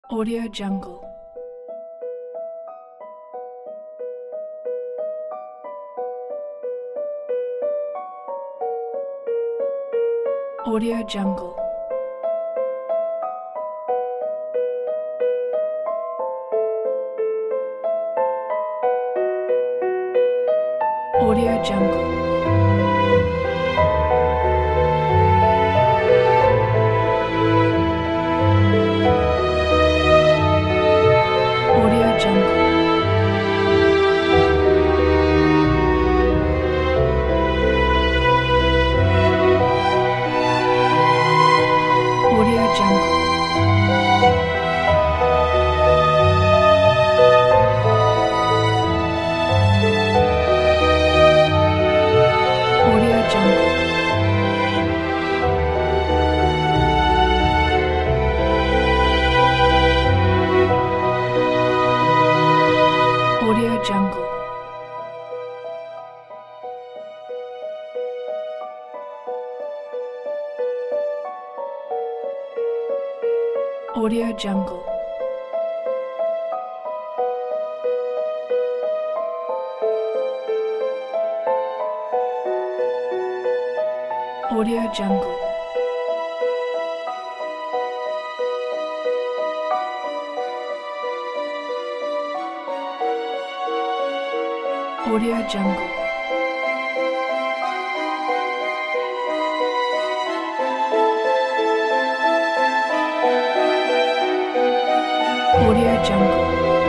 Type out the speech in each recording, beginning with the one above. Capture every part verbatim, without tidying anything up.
Audio Jungle. Audio Jungle. Audio Jungle. Audio Jungle. Audio Jungle. Audio Jungle. Audio Jungle. Audio Jungle. Audio Jungle. Audio Jungle. Audio Jungle.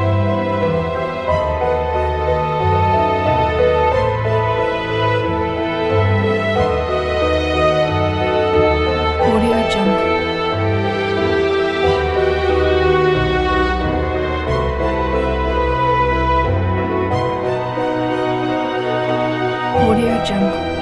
Audio Jungle. Audio Jungle.